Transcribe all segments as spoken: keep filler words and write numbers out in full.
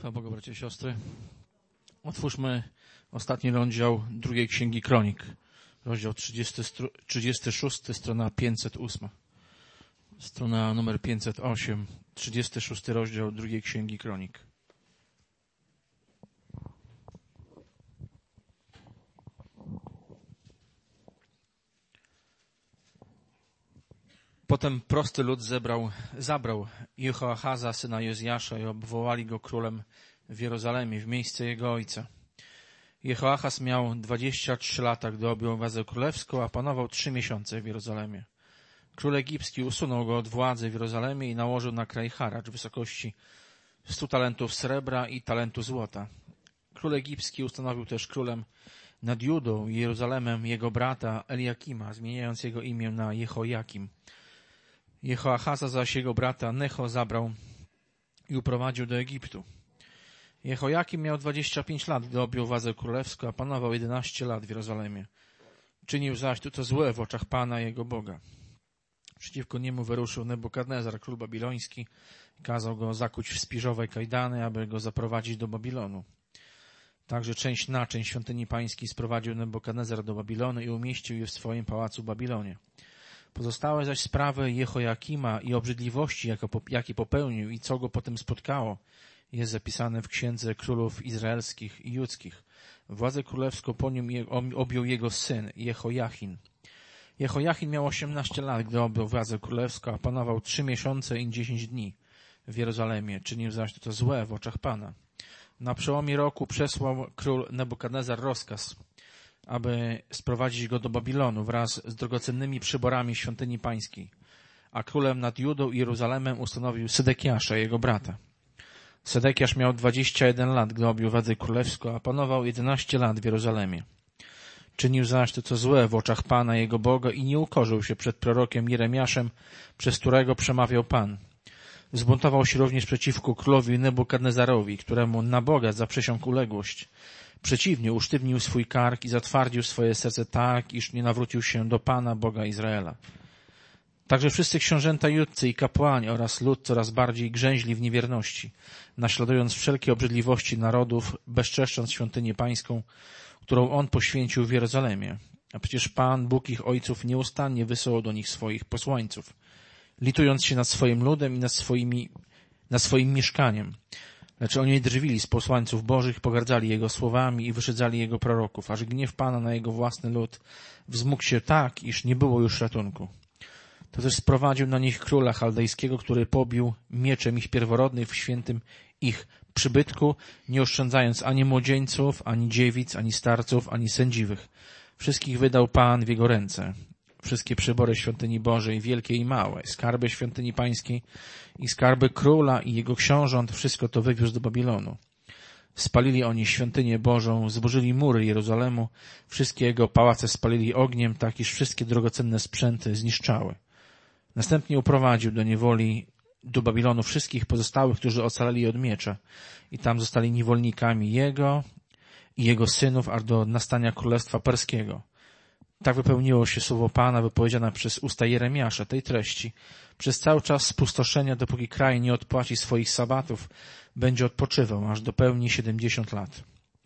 Chwała Bogu, bracia i siostry. Otwórzmy ostatni rozdział drugiej Księgi Kronik. Rozdział trzydziesty szósty, strona pięćset osiem. Strona numer pięćset osiem, trzydziesty szósty rozdział drugiej Księgi Kronik. Potem prosty lud zebrał, zabrał Jehoachaza, syna Jozjasza, i obwołali go królem w Jerozolimie, w miejsce jego ojca. Jehoachaz miał dwadzieścia trzy lata, gdy objął władzę królewską, a panował trzy miesiące w Jerozolimie. Król egipski usunął go od władzy w Jerozolimie i nałożył na kraj haracz w wysokości stu talentów srebra i talentu złota. Król egipski ustanowił też królem nad Judą i Jerozolimem jego brata Eliakima, zmieniając jego imię na Jehojakim. Jehoachaza zaś jego brata Necho zabrał i uprowadził do Egiptu. Jehojakim miał dwadzieścia pięć lat, gdy objął władzę królewską, a panował jedenaście lat w Jerozolimie. Czynił zaś to, co złe w oczach Pana jego Boga. Przeciwko niemu wyruszył Nebukadnezar, król babiloński, i kazał go zakuć w spiżowe kajdany, aby go zaprowadzić do Babilonu. Także część naczyń świątyni pańskiej sprowadził Nebukadnezar do Babilonu i umieścił je w swoim pałacu w Babilonie. Pozostałe zaś sprawy Jehojakima i obrzydliwości, jakie popełnił i co go potem spotkało, jest zapisane w Księdze Królów Izraelskich i Judzkich. Władzę królewską po nim objął jego syn Jehojachin. Jehojachin miał osiemnaście lat, gdy objął władzę królewską, a panował trzy miesiące i dziesięć dni w Jerozolimie. Czynił zaś to, co złe w oczach Pana. Na przełomie roku przesłał król Nebukadnezar rozkaz, aby sprowadzić go do Babilonu wraz z drogocennymi przyborami świątyni pańskiej, a królem nad Judą i Jeruzalemem ustanowił Sedekiasza, jego brata. Sedekiasz miał dwadzieścia jeden lat, gdy objął władzę królewską, a panował jedenaście lat w Jerozolimie. Czynił zaś to, co złe w oczach Pana jego Boga i nie ukorzył się przed prorokiem Jeremiaszem, przez którego przemawiał Pan. Zbuntował się również przeciwko królowi Nebukadnezarowi, któremu na Boga zaprzysiągł uległość. Przeciwnie, usztywnił swój kark i zatwardził swoje serce tak, iż nie nawrócił się do Pana, Boga Izraela. Także wszyscy książęta judcy i kapłani oraz lud coraz bardziej grzęźli w niewierności, naśladując wszelkie obrzydliwości narodów, bezczeszcząc świątynię pańską, którą on poświęcił w Jerozolimie. A przecież Pan, Bóg ich ojców, nieustannie wysyłał do nich swoich posłańców, litując się nad swoim ludem i nad, swoimi, nad swoim mieszkaniem. Lecz oni drwili z posłańców bożych, pogardzali jego słowami i wyszydzali jego proroków, aż gniew Pana na jego własny lud wzmógł się tak, iż nie było już ratunku. To też sprowadził na nich króla chaldejskiego, który pobił mieczem ich pierworodnych w świętym ich przybytku, nie oszczędzając ani młodzieńców, ani dziewic, ani starców, ani sędziwych. Wszystkich wydał Pan w jego ręce. Wszystkie przybory świątyni Bożej, wielkie i małe, skarby świątyni pańskiej i skarby króla i jego książąt, wszystko to wywiózł do Babilonu. Spalili oni świątynię Bożą, zburzyli mury Jerozolimu, wszystkie jego pałace spalili ogniem, tak iż wszystkie drogocenne sprzęty zniszczały. Następnie uprowadził do niewoli do Babilonu wszystkich pozostałych, którzy ocaleli od miecza, i tam zostali niewolnikami jego i jego synów, aż do nastania królestwa perskiego. Tak wypełniło się słowo Pana wypowiedziane przez usta Jeremiasza tej treści. Przez cały czas spustoszenia, dopóki kraj nie odpłaci swoich sabatów, będzie odpoczywał, aż dopełni siedemdziesiąt lat.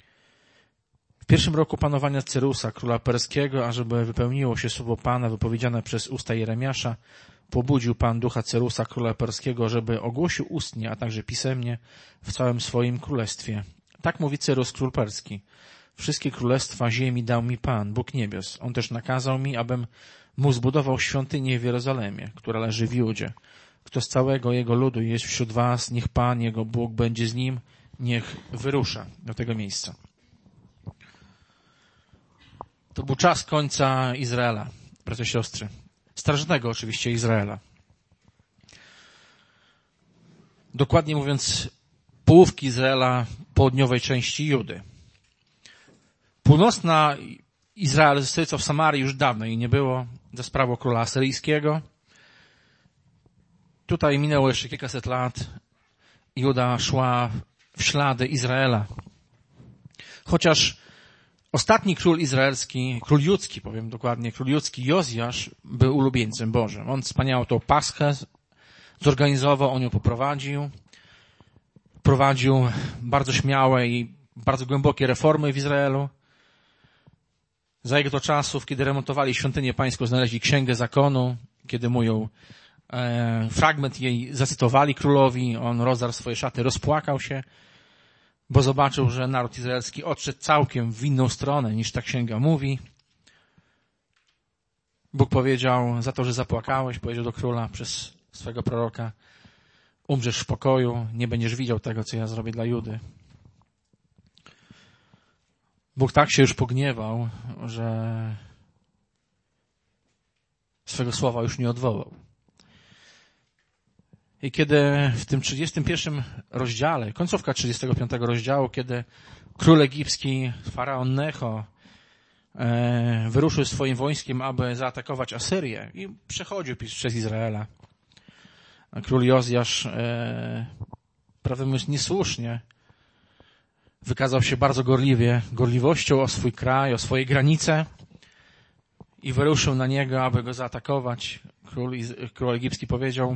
W pierwszym roku panowania Cyrusa, króla perskiego, ażeby wypełniło się słowo Pana wypowiedziane przez usta Jeremiasza, pobudził Pan ducha Cyrusa, króla perskiego, żeby ogłosił ustnie, a także pisemnie w całym swoim królestwie. Tak mówi Cyrus, król perski. Wszystkie królestwa ziemi dał mi Pan, Bóg niebios. On też nakazał mi, abym mu zbudował świątynię w Jerozolimie, która leży w Judzie. Kto z całego jego ludu jest wśród was, niech Pan, jego Bóg, będzie z nim, niech wyrusza do tego miejsca. To był czas końca Izraela, bracia i siostry. Starożytnego oczywiście Izraela. Dokładnie mówiąc, połówki Izraela południowej części Judy. Północna Izrael, co w Samarii już dawno jej nie było, za sprawą króla asyryjskiego. Tutaj minęło jeszcze kilkaset lat. Juda szła w ślady Izraela. Chociaż ostatni król izraelski, król judzki, powiem dokładnie, król judzki Jozjasz był ulubieńcem Bożym. On wspaniałą tą Paschę zorganizował, on ją poprowadził. wprowadził bardzo śmiałe i bardzo głębokie reformy w Izraelu. Za jego to czasów, kiedy remontowali świątynię pańską, znaleźli Księgę Zakonu, kiedy mu ją, e, fragment jej zacytowali królowi, on rozdarł swoje szaty, rozpłakał się, bo zobaczył, że naród izraelski odszedł całkiem w inną stronę, niż ta księga mówi. Bóg powiedział, za to, że zapłakałeś, powiedział do króla przez swego proroka, umrzesz w pokoju, nie będziesz widział tego, co ja zrobię dla Judy. Bóg tak się już pogniewał, że swego słowa już nie odwołał. I kiedy w tym trzydziestym pierwszym rozdziale, końcówka trzydziestego piątego rozdziału, kiedy król egipski, faraon Necho, e, wyruszył swoim wojskiem, aby zaatakować Asyrię i przechodził przez Izraela. A król Jozjasz, e, prawdę mówiąc, niesłusznie wykazał się bardzo gorliwie, gorliwością o swój kraj, o swoje granice i wyruszył na niego, aby go zaatakować. Król, król egipski powiedział,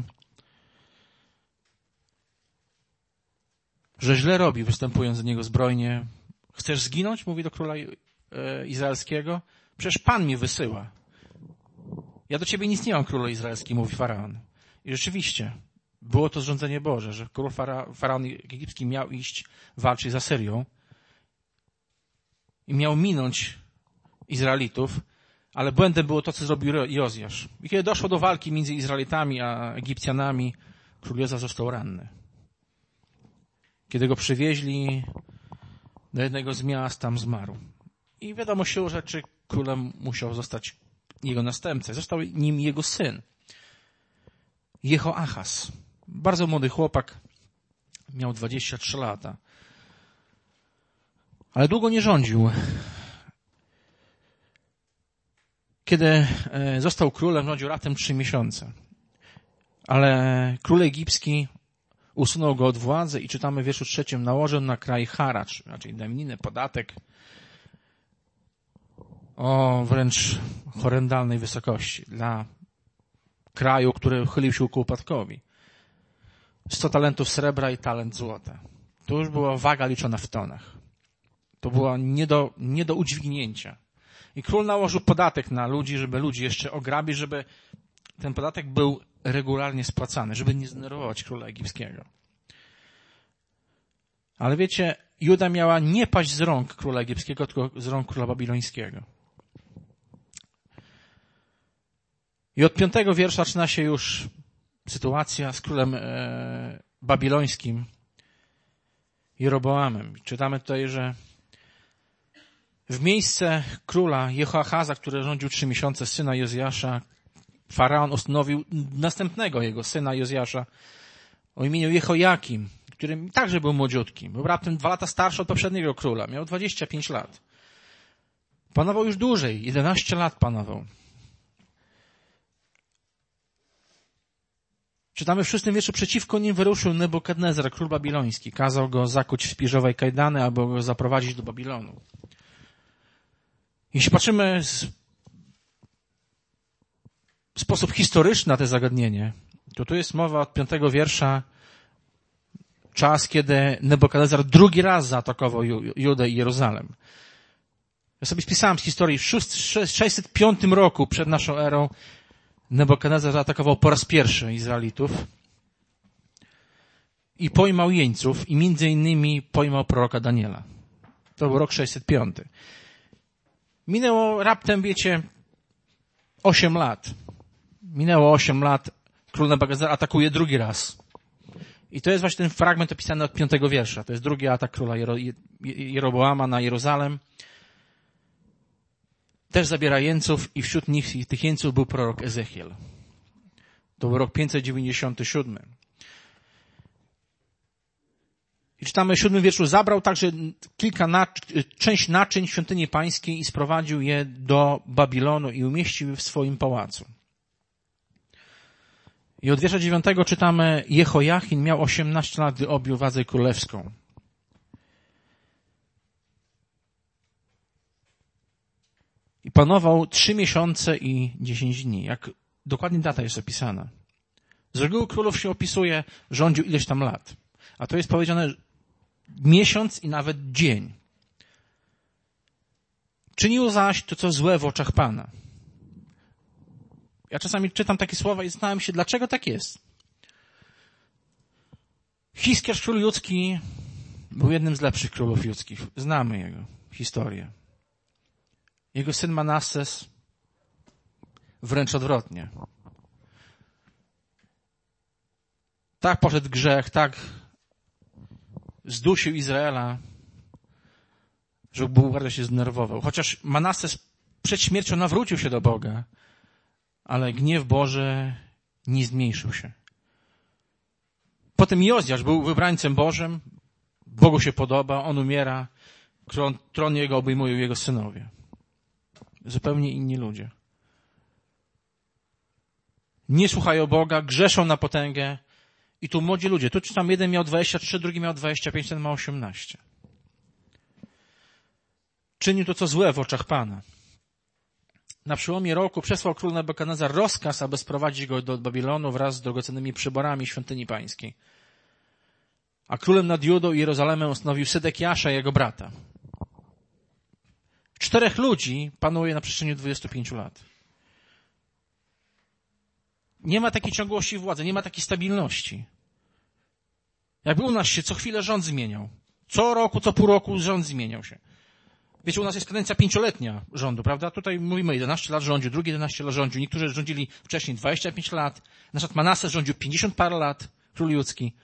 że źle robi, występując do niego zbrojnie. Chcesz zginąć? Mówi do króla e, izraelskiego. Przecież Pan mnie wysyła. Ja do ciebie nic nie mam, królu izraelski, mówi faraon. I rzeczywiście, było to zrządzenie Boże, że król fara, faraon egipski miał iść walczyć z Asyrią i miał minąć Izraelitów, ale błędem było to, co zrobił Jozjasz. I kiedy doszło do walki między Izraelitami a Egipcjanami, król Jozjasz został ranny. Kiedy go przywieźli do jednego z miast, tam zmarł. I wiadomo się, że czy królem musiał zostać jego następca. Został nim jego syn, Jehoachaz. Bardzo młody chłopak, miał dwadzieścia trzy lata. Ale długo nie rządził. Kiedy został królem, rządził raptem trzy miesiące. Ale król egipski usunął go od władzy i czytamy w wierszu trzecim, nałożył na kraj haracz, raczej daninę, podatek o wręcz horrendalnej wysokości dla kraju, który chylił się ku upadkowi. sto talentów srebra i talent złota. To już była waga liczona w tonach. To było nie do, nie do udźwignięcia. I król nałożył podatek na ludzi, żeby ludzi jeszcze ograbić, żeby ten podatek był regularnie spłacany, żeby nie zdenerwować króla egipskiego. Ale wiecie, Juda miała nie paść z rąk króla egipskiego, tylko z rąk króla babilońskiego. I od piątego wiersza zaczyna się już sytuacja z królem e, babilońskim, Jeroboamem. Czytamy tutaj, że w miejsce króla Jehoachaza, który rządził trzy miesiące, syna Jozjasza, faraon ustanowił następnego jego syna Jozjasza o imieniu Jehojakim, który także był młodziutki. Był raptem dwa lata starszy od poprzedniego króla. Miał dwadzieścia pięć lat. Panował już dłużej. jedenaście lat panował. Czytamy w szóstym wierszu, przeciwko nim wyruszył Nebukadnezar, król babiloński. Kazał go zakuć w spiżowej kajdany, aby go zaprowadzić do Babilonu. Jeśli patrzymy z w sposób historyczny na to zagadnienie, to tu jest mowa od piątego wiersza, czas, kiedy Nebukadnezar drugi raz zaatakował Judę i Jeruzalem. Ja sobie spisałem z historii, w sześćset piątym roku przed naszą erą Nebukadnezar zaatakował po raz pierwszy Izraelitów i pojmał jeńców i między innymi pojmał proroka Daniela. To był rok sześćset piąty. Minęło raptem, wiecie, osiem lat. Minęło osiem lat, król Nebukadnezar atakuje drugi raz. I to jest właśnie ten fragment opisany od piątego wiersza. To jest drugi atak króla Jero- Jeroboama na Jeruzalem. Też zabiera jeńców i wśród nich, tych jeńców był prorok Ezechiel. To był rok pięćset dziewięćdziesiąty siódmy. I czytamy w siódmym wierszu, zabrał także kilka naczy- część naczyń świątyni pańskiej i sprowadził je do Babilonu i umieścił w swoim pałacu. I od wiersza dziewiątego czytamy, Jehojachin miał osiemnaście lat, gdy objął władzę królewską. I panował trzy miesiące i dziesięć dni. Jak dokładnie data jest opisana. Z reguły królów się opisuje, rządził ileś tam lat. A to jest powiedziane miesiąc i nawet dzień. Czynił zaś to, co złe w oczach Pana. Ja czasami czytam takie słowa i zastanawiam się, dlaczego tak jest. Hiskiarz, król judzki, był jednym z lepszych królów judzkich. Znamy jego historię. Jego syn Manasses wręcz odwrotnie. Tak poszedł grzech, tak zdusił Izraela, że Bóg bardzo się zdenerwował. Chociaż Manasses przed śmiercią nawrócił się do Boga, ale gniew Boży nie zmniejszył się. Potem Jozjasz był wybrańcem Bożym, Bogu się podoba, on umiera, tron, tron jego obejmują jego synowie. Zupełnie inni ludzie. Nie słuchają Boga, grzeszą na potęgę i tu młodzi ludzie. Tu czytam, jeden miał dwadzieścia trzy, drugi miał dwadzieścia pięć, ten ma osiemnaście. Czynił to, co złe w oczach Pana. Na przełomie roku przesłał król Nebukadnezar rozkaz, aby sprowadzić go do Babilonu wraz z drogocennymi przyborami świątyni pańskiej. A królem nad Judą i Jerozolimem ustanowił Sedekiasza, jego brata. Czterech ludzi panuje na przestrzeni dwudziestu pięciu lat. Nie ma takiej ciągłości władzy, nie ma takiej stabilności. Jakby u nas się co chwilę rząd zmieniał. Co roku, co pół roku rząd zmieniał się. Wiecie, u nas jest kadencja pięcioletnia rządu, prawda? Tutaj mówimy, jedenaście lat rządził, drugi jedenaście lat rządził. Niektórzy rządzili wcześniej dwadzieścia pięć lat. Na przykład Manasses rządził pięćdziesiąt parę lat, król judzki.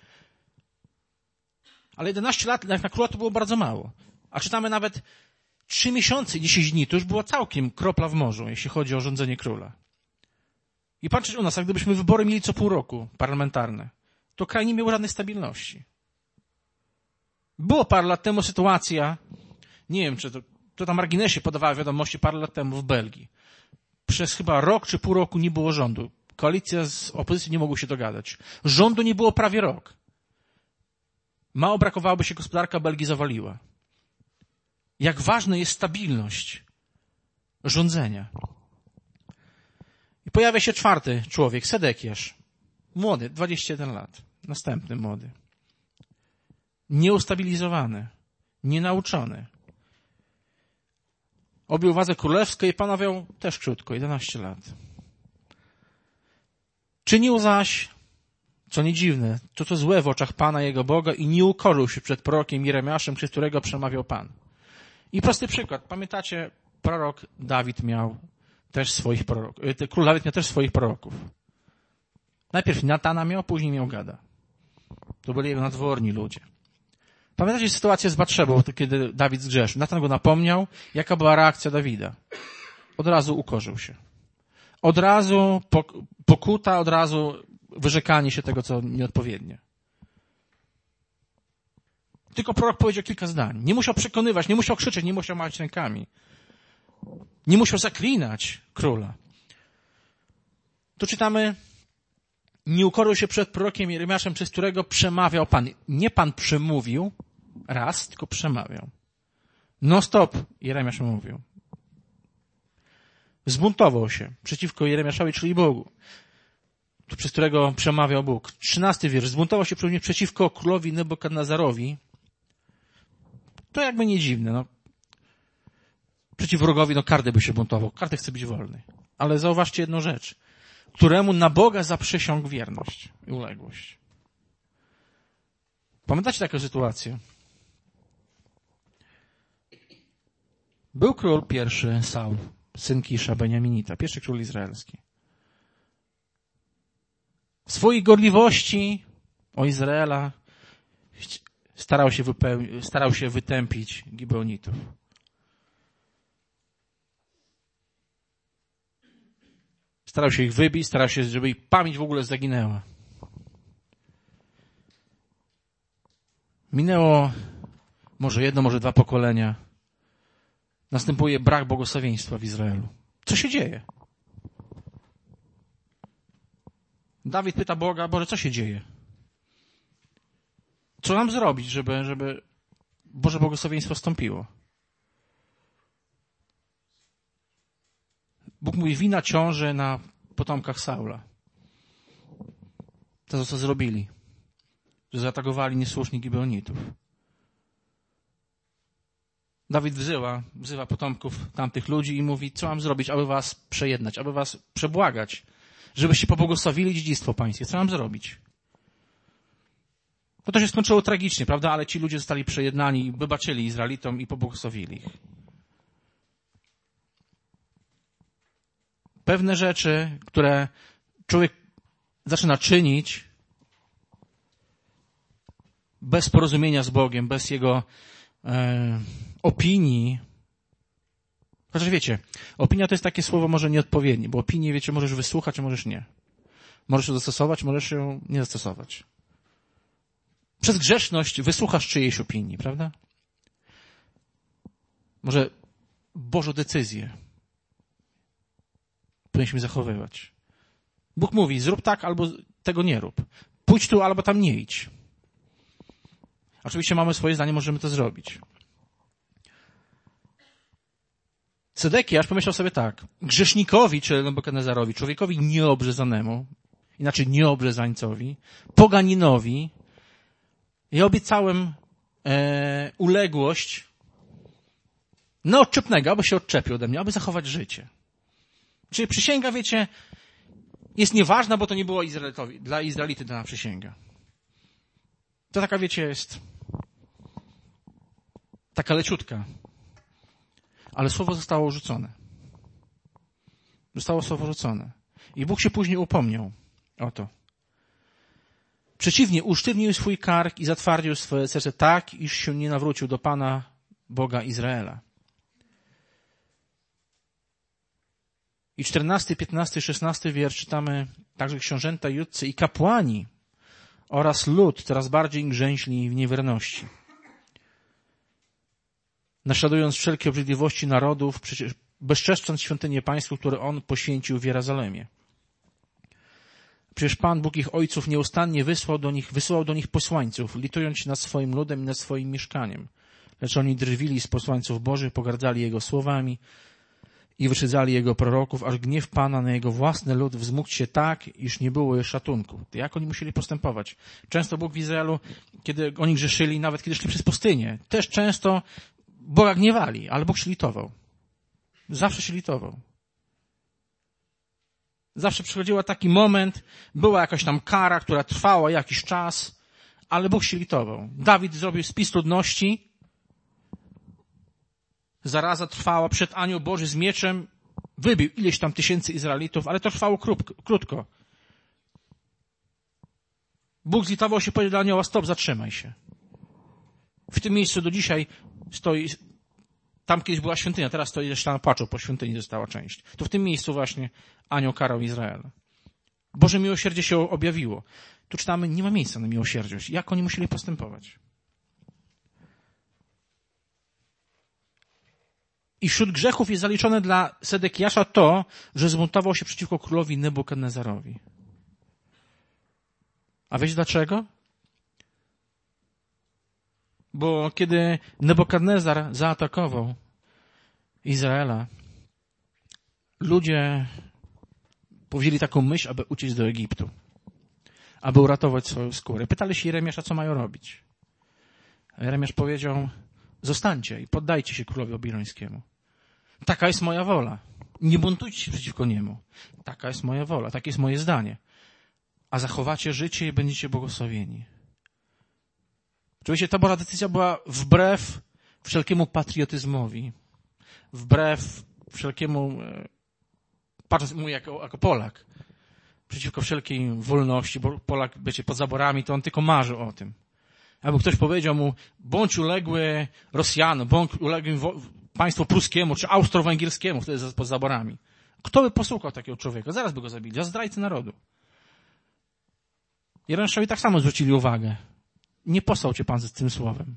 Ale jedenaście lat jak na króla to było bardzo mało. A czytamy nawet trzy miesiące i dziesięć dni, to już była całkiem kropla w morzu, jeśli chodzi o rządzenie króla. I patrzeć u nas, jak gdybyśmy wybory mieli co pół roku, parlamentarne, to kraj nie miał żadnej stabilności. Było parę lat temu sytuacja, nie wiem, czy to, to na marginesie podawała wiadomości parę lat temu w Belgii. Przez chyba rok czy pół roku nie było rządu. Koalicja z opozycji nie mogła się dogadać. Rządu nie było prawie rok. Mało brakowało, by się gospodarka Belgii zawaliła. Jak ważna jest stabilność rządzenia. I pojawia się czwarty człowiek, Sedekiasz. Młody, dwadzieścia jeden lat. Następny młody. Nieustabilizowany. Nienauczony. Objął władzę królewską i panował też krótko, jedenaście lat. Czynił zaś, co nie dziwne, to co złe w oczach Pana jego Boga i nie ukorzył się przed prorokiem Jeremiaszem, przez którego przemawiał Pan. I prosty przykład. Pamiętacie, prorok Dawid miał też swoich proroków. Król Dawid miał też swoich proroków. Najpierw Natana miał, później miał Gada. To byli jego nadworni ludzie. Pamiętacie sytuację z Batszebą, kiedy Dawid zgrzeszył? Natan go napomniał. Jaka była reakcja Dawida? Od razu ukorzył się. Od razu pokuta, od razu wyrzekanie się tego, co nieodpowiednie. Tylko prorok powiedział kilka zdań. Nie musiał przekonywać, nie musiał krzyczeć, nie musiał machać rękami. Nie musiał zaklinać króla. Tu czytamy, nie ukorzył się przed prorokiem Jeremiaszem, przez którego przemawiał Pan. Nie Pan przemówił raz, tylko przemawiał. No stop, Jeremiasz mówił. Zbuntował się przeciwko Jeremiaszowi, czyli Bogu, przez którego przemawiał Bóg. Trzynasty wiersz. Zbuntował się przeciwko królowi Nebukadnezarowi. To jakby nie dziwne, no. Przeciw wrogowi, no każdy by się buntował. Każdy chce być wolny. Ale zauważcie jedną rzecz. Któremu na Boga zaprzysiągł wierność i uległość. Pamiętacie taką sytuację? Był król pierwszy, Saul, syn Kisza, Beniaminita, pierwszy król izraelski. W swojej gorliwości o Izraela starał się, wypełni- starał się wytępić Gibeonitów. Starał się ich wybić, starał się, żeby ich pamięć w ogóle zaginęła. Minęło może jedno, może dwa pokolenia. Następuje brak błogosławieństwa w Izraelu. Co się dzieje? Dawid pyta Boga, Boże, co się dzieje? Co nam zrobić, żeby, żeby Boże błogosławieństwo wstąpiło? Bóg mówi, wina ciąży na potomkach Saula. To, co zrobili. że zaatakowali niesłusznie Gibeonitów. Dawid wzywa, wzywa potomków tamtych ludzi i mówi, co mam zrobić, aby was przejednać, aby was przebłagać, żebyście pobłogosławili dziedzictwo pańskie. Co mam zrobić? No to się skończyło tragicznie, prawda? Ale ci ludzie zostali przejednani i wybaczyli Izraelitom i pobłogosławili ich. Pewne rzeczy, które człowiek zaczyna czynić bez porozumienia z Bogiem, bez Jego e, opinii. Chociaż wiecie, opinia to jest takie słowo może nieodpowiednie, bo opinię, wiecie, możesz wysłuchać, a możesz nie. Możesz ją zastosować, możesz ją nie zastosować. Przez grzeszność wysłuchasz czyjejś opinii, prawda? Może Bożą decyzję powinniśmy zachowywać. Bóg mówi, zrób tak, albo tego nie rób. Pójdź tu, albo tam nie idź. Oczywiście mamy swoje zdanie, możemy to zrobić. Sedekiasz pomyślał sobie tak, grzesznikowi, czyli Nebukadnezarowi, człowiekowi nieobrzezanemu, inaczej nieobrzezańcowi, poganinowi, ja obiecałem e, uległość neodczepnego, aby się odczepił ode mnie, aby zachować życie. Czyli przysięga, wiecie, jest nieważna, bo to nie było Izraelitowi, dla Izraelity dana przysięga. To taka, wiecie, jest taka leciutka. Ale słowo zostało rzucone. Zostało słowo rzucone. I Bóg się później upomniał o to. Przeciwnie, usztywnił swój kark i zatwardził swoje serce tak, iż się nie nawrócił do Pana, Boga Izraela. I czternasty, piętnasty, szesnasty wiersz czytamy także książęta judcy i kapłani oraz lud coraz bardziej grzęźli w niewierności. Naśladując wszelkie obrzydliwości narodów, przecież bezczeszcząc świątynię pańską, które on poświęcił w Jerozolimie. Przecież Pan, Bóg ich ojców, nieustannie wysłał do nich, wysyłał do nich posłańców, litując się nad swoim ludem i nad swoim mieszkaniem. Lecz oni drwili z posłańców Bożych, pogardzali Jego słowami i wyszydzali Jego proroków, aż gniew Pana na Jego własny lud wzmógł się tak, iż nie było już szatunku. Jak oni musieli postępować? Często Bóg w Izraelu, kiedy oni grzeszyli, nawet kiedy szli przez pustynię, też często Boga gniewali, ale Bóg się litował. Zawsze się litował. Zawsze przychodził taki moment, była jakaś tam kara, która trwała jakiś czas, ale Bóg się litował. Dawid zrobił spis ludności, zaraza trwała, przed anioł Boży z mieczem wybił ileś tam tysięcy Izraelitów, ale to trwało krótko. Bóg zlitował się, powiedział do anioła, stop, zatrzymaj się. W tym miejscu do dzisiaj stoi, tam kiedyś była świątynia, teraz stoi jeszcze tam płaczą, po świątyni została część. To w tym miejscu właśnie anioł karał Izrael. Boże miłosierdzie się objawiło. Tu czytamy, nie ma miejsca na miłosierdzie. Jak oni musieli postępować? I wśród grzechów jest zaliczone dla Sedekiasza to, że zbuntował się przeciwko królowi Nebukadnezarowi. A wiecie dlaczego? Bo kiedy Nebukadnezar zaatakował Izraela, ludzie powzięli taką myśl, aby uciec do Egiptu, aby uratować swoją skórę. Pytali się Jeremiasza, co mają robić. A Jeremiasz powiedział, zostańcie i poddajcie się królowi babilońskiemu. Taka jest moja wola. Nie buntujcie się przeciwko niemu. Taka jest moja wola, takie jest moje zdanie. A zachowacie życie i będziecie błogosławieni. Oczywiście ta Boża decyzja była wbrew wszelkiemu patriotyzmowi, wbrew wszelkiemu, patrząc mu jako, jako Polak, przeciwko wszelkiej wolności, bo Polak, wiecie, pod zaborami, to on tylko marzy o tym. Albo ktoś powiedział mu, bądź uległy Rosjanom, bądź uległy państwu pruskiemu, czy austro-węgierskiemu, wtedy pod zaborami. Kto by posłuchał takiego człowieka? Zaraz by go zabili, za zdrajcy narodu. Jeremiaszowi tak samo zwrócili uwagę. Nie posłał cię Pan z tym słowem.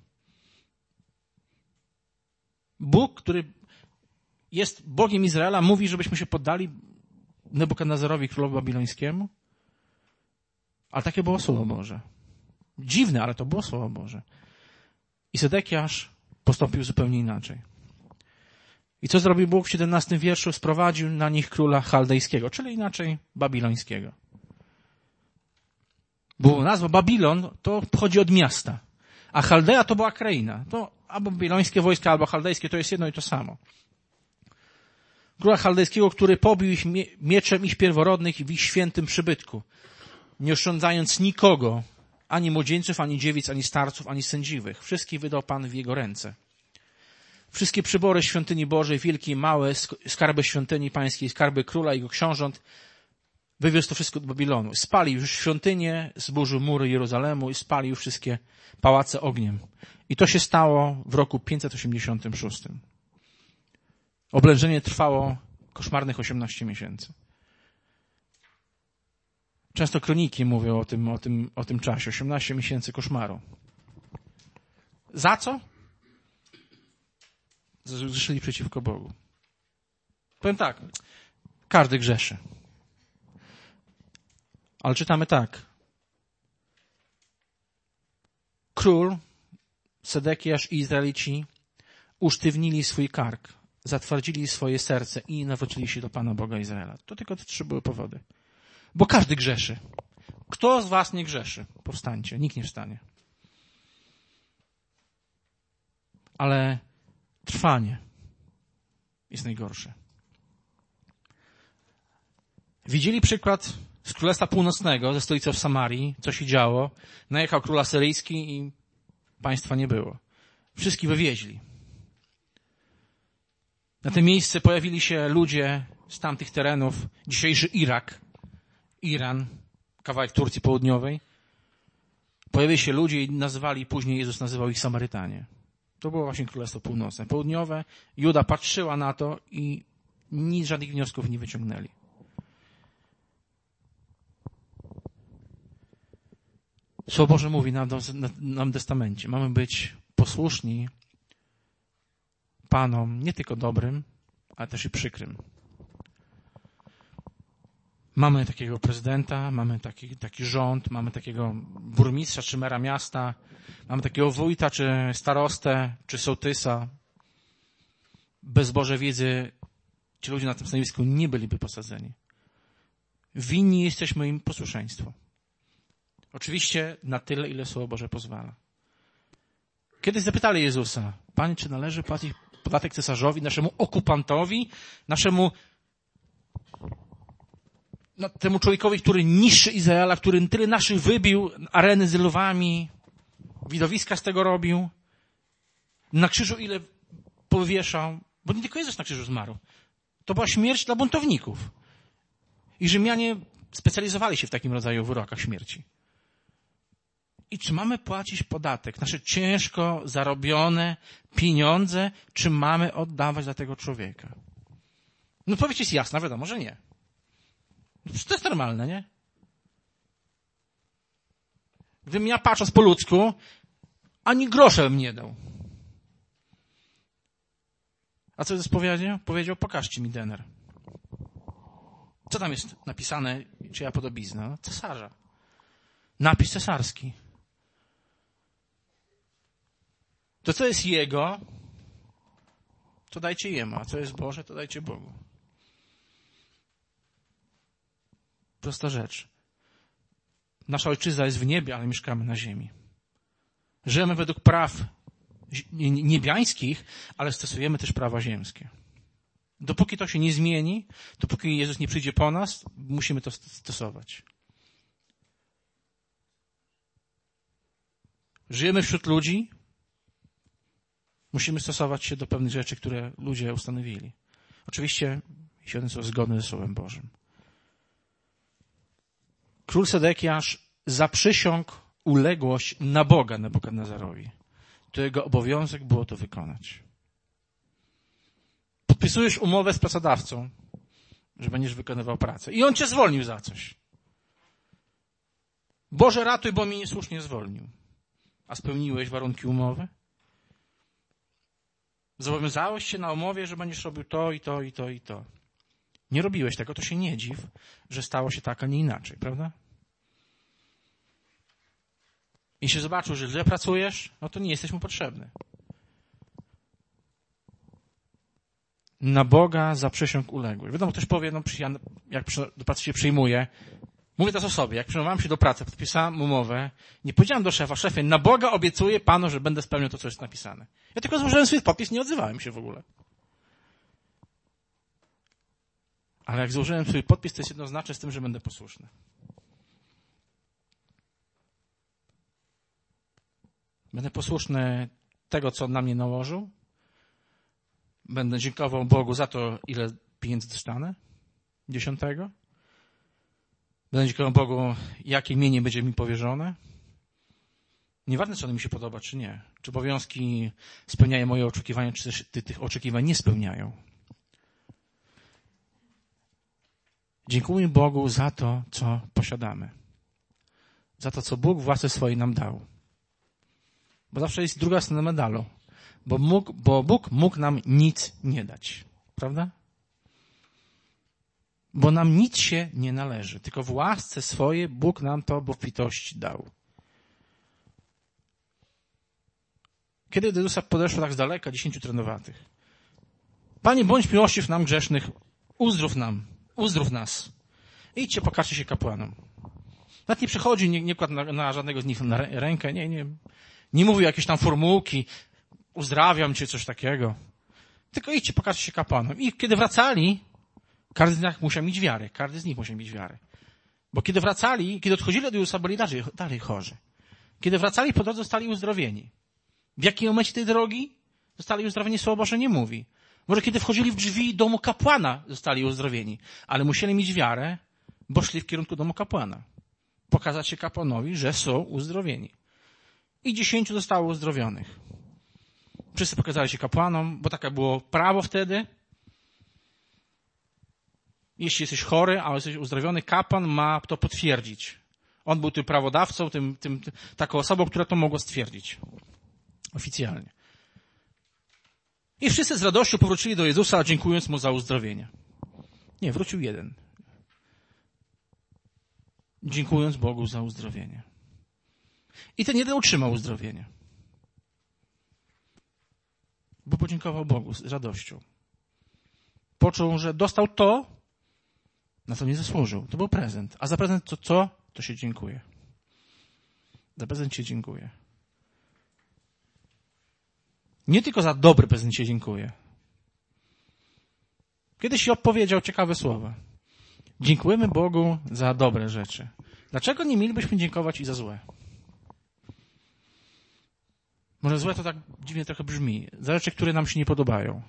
Bóg, który jest Bogiem Izraela, mówi, żebyśmy się poddali Nebukadnezarowi, królowi babilońskiemu. Ale takie było Słowo Boże. Dziwne, ale to było Słowo Boże. I Sedekiasz postąpił zupełnie inaczej. I co zrobił Bóg w siedemnastym wierszu? Sprowadził na nich króla chaldejskiego, czyli inaczej babilońskiego. Bo nazwa Babilon to pochodzi od miasta, a Chaldea to była kraina. To albo babilońskie wojska, albo chaldejskie, to jest jedno i to samo. Króla chaldejskiego, który pobił ich mieczem ich pierworodnych w ich świętym przybytku, nie oszczędzając nikogo, ani młodzieńców, ani dziewic, ani starców, ani sędziwych. Wszystkich wydał Pan w jego ręce. Wszystkie przybory świątyni Bożej, wielkie i małe, skarby świątyni pańskiej, skarby króla i jego książąt, wywiózł to wszystko do Babilonu. Spalił już świątynię, zburzył mury Jerozolemu i spalił wszystkie pałace ogniem. I to się stało w roku pięćset osiemdziesiątym szóstym. Oblężenie trwało koszmarnych osiemnaście miesięcy. Często kroniki mówią o tym, o tym, o tym czasie. osiemnaście miesięcy koszmaru. Za co? Zgrzeszyli przeciwko Bogu. Powiem tak. Każdy grzeszy. Ale czytamy tak. Król, Sedekiasz i Izraelici usztywnili swój kark, zatwardzili swoje serce i nawrócili się do Pana Boga Izraela. To tylko te trzy były powody. Bo każdy grzeszy. Kto z was nie grzeszy? Powstańcie. Nikt nie wstanie. Ale trwanie jest najgorsze. Widzieli przykład z Królestwa Północnego, ze stolicą w Samarii, co się działo. Najechał król asyryjski i państwa nie było. Wszystkich wywieźli. Na tym miejscu pojawili się ludzie z tamtych terenów, dzisiejszy Irak, Iran, kawałek Turcji Południowej. Pojawili się ludzie i nazywali, później Jezus nazywał ich Samarytanie. To było właśnie Królestwo Północne. Południowe, Juda patrzyła na to i nic, żadnych wniosków nie wyciągnęli. Słowo Boże mówi nam w Nowym Testamencie. Mamy być posłuszni Panom, nie tylko dobrym, ale też i przykrym. Mamy takiego prezydenta, mamy taki, taki rząd, mamy takiego burmistrza czy mera miasta, mamy takiego wójta czy starostę, czy sołtysa. Bez Bożej wiedzy ci ludzie na tym stanowisku nie byliby posadzeni. Winni jesteśmy im posłuszeństwo. Oczywiście na tyle, ile Słowo Boże pozwala. Kiedyś zapytali Jezusa, Panie, czy należy płacić podatek cesarzowi, naszemu okupantowi, naszemu no, temu człowiekowi, który niszczy Izraela, który tyle naszych wybił, areny z lwami, widowiska z tego robił, na krzyżu ile powieszał, bo nie tylko Jezus na krzyżu zmarł. To była śmierć dla buntowników. I Rzymianie specjalizowali się w takim rodzaju wyrokach śmierci. I czy mamy płacić podatek, nasze ciężko zarobione pieniądze, czy mamy oddawać dla tego człowieka? No odpowiedź jest jasna, wiadomo, że nie. To jest normalne, nie? Gdybym ja patrząc po ludzku, ani grosza bym nie dał. A co Jezus powiedział? Powiedział, pokażcie mi denar. Co tam jest napisane, czyja podobizna? Cesarza. Napis cesarski. To, co jest Jego, to dajcie Jemu, a co jest Boże, to dajcie Bogu. Prosta rzecz. Nasza ojczyzna jest w niebie, ale mieszkamy na ziemi. Żyjemy według praw niebiańskich, ale stosujemy też prawa ziemskie. Dopóki to się nie zmieni, dopóki Jezus nie przyjdzie po nas, musimy to stosować. Żyjemy wśród ludzi, musimy stosować się do pewnych rzeczy, które ludzie ustanowili. Oczywiście, jeśli one są zgodne ze Słowem Bożym. Król Sedekiasz zaprzysiągł uległość na Boga Nebukadnezarowi. To jego obowiązek było to wykonać. Podpisujesz umowę z pracodawcą, że będziesz wykonywał pracę. I on cię zwolnił za coś. Boże, ratuj, bo mnie niesłusznie zwolnił. A spełniłeś warunki umowy? Zobowiązałeś się na umowie, że będziesz robił to i to i to i to. Nie robiłeś tego, to się nie dziw, że stało się tak, a nie inaczej, prawda? Jeśli zobaczył, że źle pracujesz, no to nie jesteś mu potrzebny. Na Boga zaprzysiągł uległość. Wiadomo, ktoś powie, no jak do pracy się przyjmuje, Mówię teraz o sobie. Jak przyjmowałem się do pracy, podpisałem umowę, nie powiedziałem do szefa, szefie, na Boga obiecuję panu, że będę spełniał to, co jest napisane. Ja tylko złożyłem swój podpis, nie odzywałem się w ogóle. Ale jak złożyłem swój podpis, to jest jednoznaczne z tym, że będę posłuszny. Będę posłuszny tego, co on na mnie nałożył. Będę dziękował Bogu za to, ile pieniędzy dostanę. Dziesiątego. Będę dziękował Bogu, jakie mienie będzie mi powierzone. Nieważne, czy ono mi się podoba, czy nie. Czy obowiązki spełniają moje oczekiwania, czy też tych oczekiwań nie spełniają. Dziękuję Bogu za to, co posiadamy. Za to, co Bóg w łasce swojej nam dał. Bo zawsze jest druga strona medalu. Bo, mógł, bo Bóg mógł nam nic nie dać. Prawda? Bo nam nic się nie należy. Tylko w łasce swojej Bóg nam to w obfitości dał. Kiedy do Jezusa podeszło tak z daleka dziesięciu trędowatych. Panie, bądź miłościw nam grzesznych, uzdrów nam, uzdrów nas. Idźcie, pokażcie się kapłanom. Nawet nie przychodzi, nie, nie kładł na, na żadnego z nich na rękę, nie, nie. Nie mówił jakieś tam formułki, uzdrawiam cię, coś takiego. Tylko idźcie, pokażcie się kapłanom. I kiedy wracali, każdy z nich musiał mieć wiarę. Każdy z nich musiał mieć wiarę. Bo kiedy wracali, kiedy odchodzili od Jezusa, byli dalej, dalej chorzy. Kiedy wracali po drodze, zostali uzdrowieni. W jakim momencie tej drogi zostali uzdrowieni, Słowo Boże nie mówi. Może kiedy wchodzili w drzwi domu kapłana, zostali uzdrowieni. Ale musieli mieć wiarę, bo szli w kierunku domu kapłana. Pokazać się kapłanowi, że są uzdrowieni. I dziesięciu zostało uzdrowionych. Wszyscy pokazali się kapłanom, bo takie było prawo wtedy. Jeśli jesteś chory, a jesteś uzdrowiony, kapłan ma to potwierdzić. On był tym prawodawcą, tym, tym, tym, taką osobą, która to mogła stwierdzić. Oficjalnie. I wszyscy z radością powrócili do Jezusa, dziękując Mu za uzdrowienie. Nie, wrócił jeden. Dziękując Bogu za uzdrowienie. I ten jeden utrzymał uzdrowienie. Bo podziękował Bogu z radością. Poczuł, że dostał to, na co nie zasłużył. To był prezent. A za prezent to co? To się dziękuję. Za prezent się dziękuję. Nie tylko za dobry prezent się dziękuję. Kiedyś opowiedział ciekawe słowa. Dziękujemy Bogu za dobre rzeczy. Dlaczego nie mielibyśmy dziękować i za złe? Może złe to tak dziwnie trochę brzmi. Za rzeczy, które nam się nie podobają.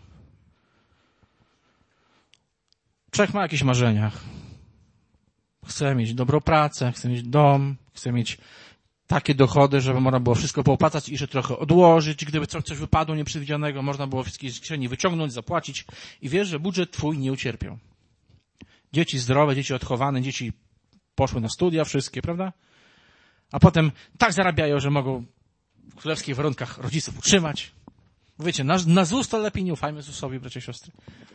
Człowiek ma jakieś marzenia. Chce mieć dobrą pracę, chce mieć dom, chce mieć takie dochody, żeby można było wszystko poopłacać i jeszcze trochę odłożyć. Gdyby coś, coś wypadło nieprzewidzianego, można było wszystkie z kieszeni wyciągnąć, zapłacić i wiesz, że budżet twój nie ucierpiał. Dzieci zdrowe, dzieci odchowane, dzieci poszły na studia wszystkie, prawda? A potem tak zarabiają, że mogą w królewskich warunkach rodziców utrzymać. Wiecie, na, na Z U S to lepiej nie ufajmy Z U S-owi, bracia i siostry.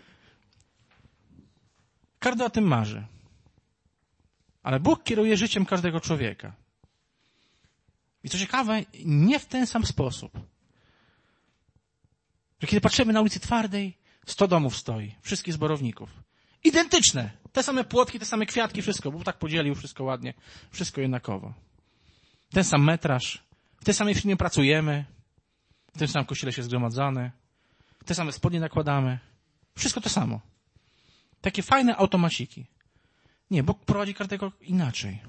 Każdy o tym marzy. Ale Bóg kieruje życiem każdego człowieka. I co ciekawe, nie w ten sam sposób. Że kiedy patrzymy na ulicy Twardej, sto domów stoi, wszystkich zborowników. Identyczne. Te same płotki, te same kwiatki, wszystko. Bóg tak podzielił wszystko ładnie, wszystko jednakowo. Ten sam metraż, w tej samej firmie pracujemy, w tym samym kościele się zgromadzamy, te same spodnie nakładamy. Wszystko to samo. Takie fajne automaciki. Nie, Bóg prowadzi każdego inaczej.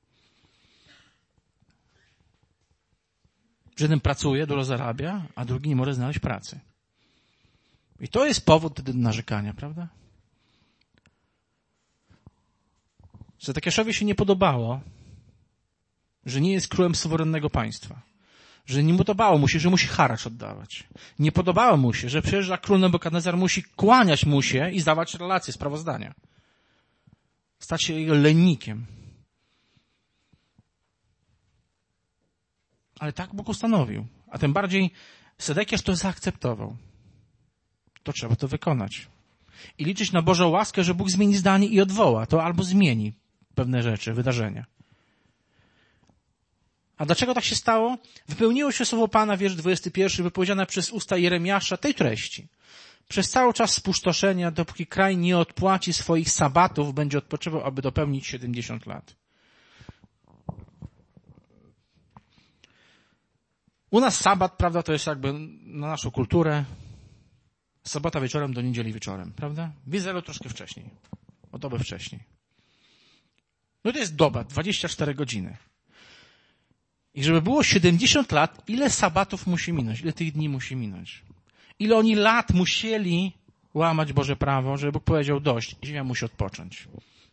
Jeden pracuje, dużo zarabia, a drugi nie może znaleźć pracy. I to jest powód do narzekania, prawda? Że Takiaszowi się nie podobało, że nie jest królem suwerennego państwa. Że nie podobało mu się, że musi haracz oddawać. Nie podobało mu się, że przyjeżdża król Nebukadnezar, musi kłaniać mu się i zdawać relacje, sprawozdania. Stać się jego lennikiem. Ale tak Bóg ustanowił. A tym bardziej Sedekiasz to zaakceptował. To trzeba to wykonać. I liczyć na Bożą łaskę, że Bóg zmieni zdanie i odwoła to albo zmieni pewne rzeczy, wydarzenia. A dlaczego tak się stało? Wypełniło się słowo Pana, wiersz dwudziesty pierwszy, wypowiedziane przez usta Jeremiasza tej treści. Przez cały czas spustoszenia, dopóki kraj nie odpłaci swoich sabatów, będzie odpoczywał, aby dopełnić siedemdziesiąt lat. U nas sabat, prawda, to jest jakby na naszą kulturę sobota wieczorem do niedzieli wieczorem, prawda? W Izraelu troszkę wcześniej, o dobę wcześniej. No to jest doba, dwadzieścia cztery godziny. I żeby było siedemdziesiąt lat, ile sabatów musi minąć, ile tych dni musi minąć? Ile oni lat musieli łamać Boże prawo, żeby Bóg powiedział dość, ziemia musi odpocząć.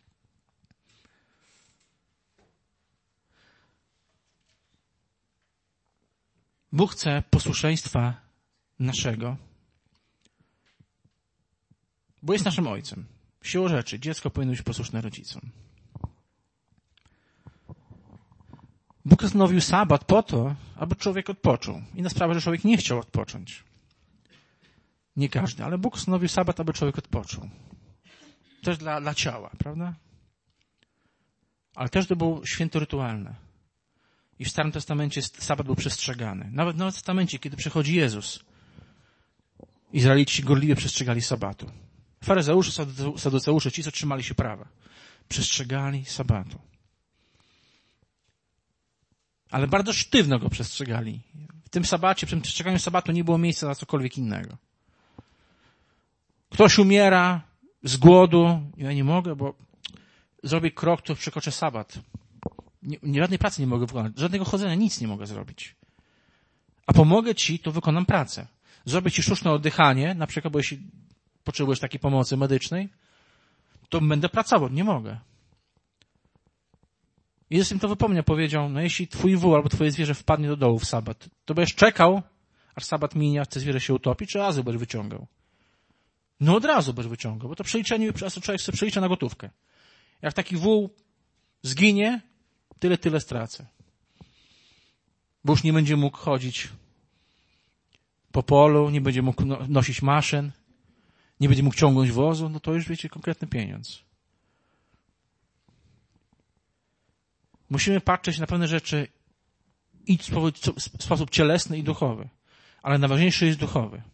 Bóg chce posłuszeństwa naszego, bo jest naszym ojcem. Siłą rzeczy, dziecko powinno być posłuszne rodzicom. Bóg ustanowił sabat po to, aby człowiek odpoczął. Inna sprawa, że człowiek nie chciał odpocząć. Nie każdy, ale Bóg ustanowił sabat, aby człowiek odpoczął. Też dla, dla ciała, prawda? Ale też to było święto rytualne. I w Starym Testamencie sabat był przestrzegany. Nawet w Nowym Testamencie, kiedy przychodzi Jezus, Izraelici gorliwie przestrzegali sabatu. Faryzeusze, saduceusze, ci, co trzymali się prawa, przestrzegali sabatu. Ale bardzo sztywno go przestrzegali. W tym sabacie, w tym przestrzeganiu sabatu nie było miejsca na cokolwiek innego. Ktoś umiera z głodu, ja nie mogę, bo zrobię krok, to przekroczę sabat. Nie, nie, żadnej pracy nie mogę wykonać, żadnego chodzenia, nic nie mogę zrobić. A pomogę ci, to wykonam pracę. Zrobię ci sztuczne oddychanie, na przykład, bo jeśli potrzebujesz takiej pomocy medycznej, to będę pracował, nie mogę. Jezus im to wypomniał, powiedział, no jeśli twój wół albo twoje zwierzę wpadnie do dołu w sabat, to będziesz czekał, aż sabat minie, aż te zwierzę się utopi, czy razu będziesz wyciągał? No od razu będziesz wyciągał, bo to przeliczenie, człowiek sobie przelicza na gotówkę. Jak taki wół zginie, tyle, tyle stracę. Bo już nie będzie mógł chodzić po polu, nie będzie mógł nosić maszyn, nie będzie mógł ciągnąć wozu, no to już wiecie, konkretny pieniądz. Musimy patrzeć na pewne rzeczy i w sposób cielesny i duchowy, ale najważniejszy jest duchowy.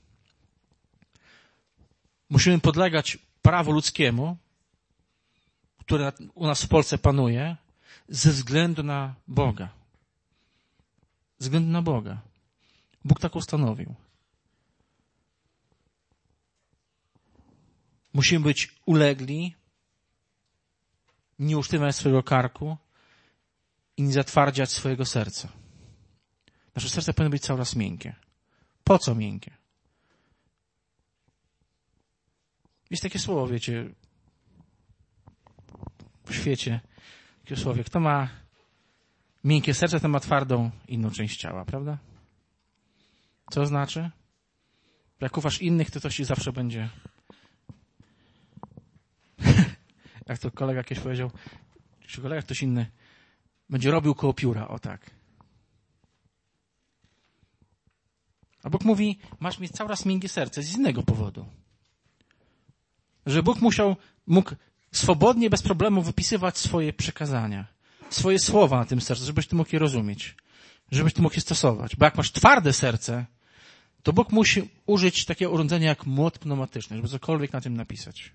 Musimy podlegać prawu ludzkiemu, które u nas w Polsce panuje, ze względu na Boga. Ze względu na Boga. Bóg tak ustanowił. Musimy być ulegli, nie usztywniać swojego karku i nie zatwardziać swojego serca. Nasze serce powinno być cały czas miękkie. Po co miękkie? Jest takie słowo, wiecie, w świecie, takie słowo, kto ma miękkie serce, to ma twardą inną część ciała, prawda? Co znaczy? Jak ufasz innych, to to ci zawsze będzie... Jak to kolega kiedyś powiedział, czy kolega ktoś inny, będzie robił koło pióra, o tak. A Bóg mówi, masz mieć cały raz miękkie serce z innego powodu. Że Bóg musiał, mógł swobodnie, bez problemu wypisywać swoje przekazania, swoje słowa na tym sercu, żebyś ty mógł je rozumieć, żebyś ty mógł je stosować. Bo jak masz twarde serce, to Bóg musi użyć takiego urządzenia jak młot pneumatyczny, żeby cokolwiek na tym napisać.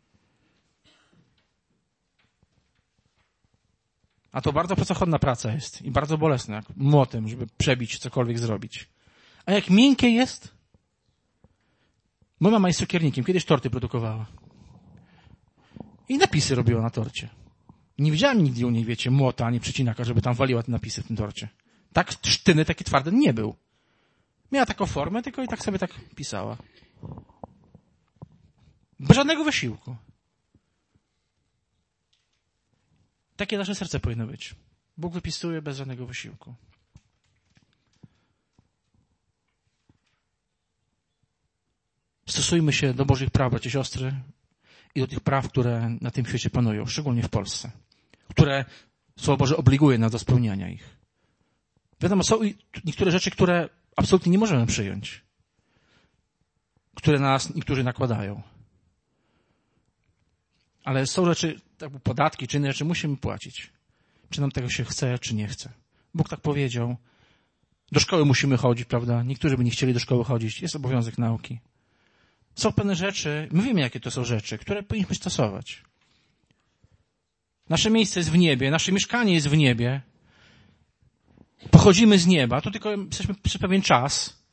A to bardzo pracochłonna praca jest i bardzo bolesna, jak młotem, żeby przebić, cokolwiek zrobić. A jak miękkie jest? Moja mama jest cukiernikiem, kiedyś torty produkowała. I napisy robiła na torcie. Nie widziałem nigdy u niej, wiecie, młota, ani przecinaka, żeby tam waliła te napisy w tym torcie. Tak sztywny, taki twardy nie był. Miała taką formę, tylko i tak sobie tak pisała. Bez żadnego wysiłku. Takie nasze serce powinno być. Bóg wypisuje bez żadnego wysiłku. Stosujmy się do Bożych praw, bracia i siostry, i do tych praw, które na tym świecie panują, szczególnie w Polsce, które Słowo Boże obliguje nas do spełniania ich. Wiadomo, są niektóre rzeczy, które absolutnie nie możemy przyjąć, które na nas niektórzy nakładają. Ale są rzeczy, tak podatki, czy inne rzeczy musimy płacić. Czy nam tego się chce, czy nie chce. Bóg tak powiedział. Do szkoły musimy chodzić, prawda? Niektórzy by nie chcieli do szkoły chodzić. Jest obowiązek nauki. Są pewne rzeczy, my wiemy, jakie to są rzeczy, które powinniśmy stosować. Nasze miejsce jest w niebie, nasze mieszkanie jest w niebie. pochodzimy z nieba, to tylko jesteśmy przez pewien czas.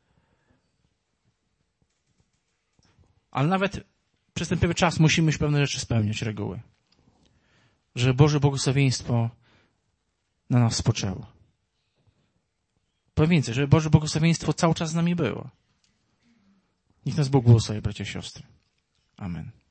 Ale nawet przez ten pewien czas musimy już pewne rzeczy spełniać, reguły. Żeby Boże błogosławieństwo na nas spoczęło. Powiem więcej, żeby Boże błogosławieństwo cały czas z nami było. Niech nas Bóg błogosławi, bracia i siostry. Amen.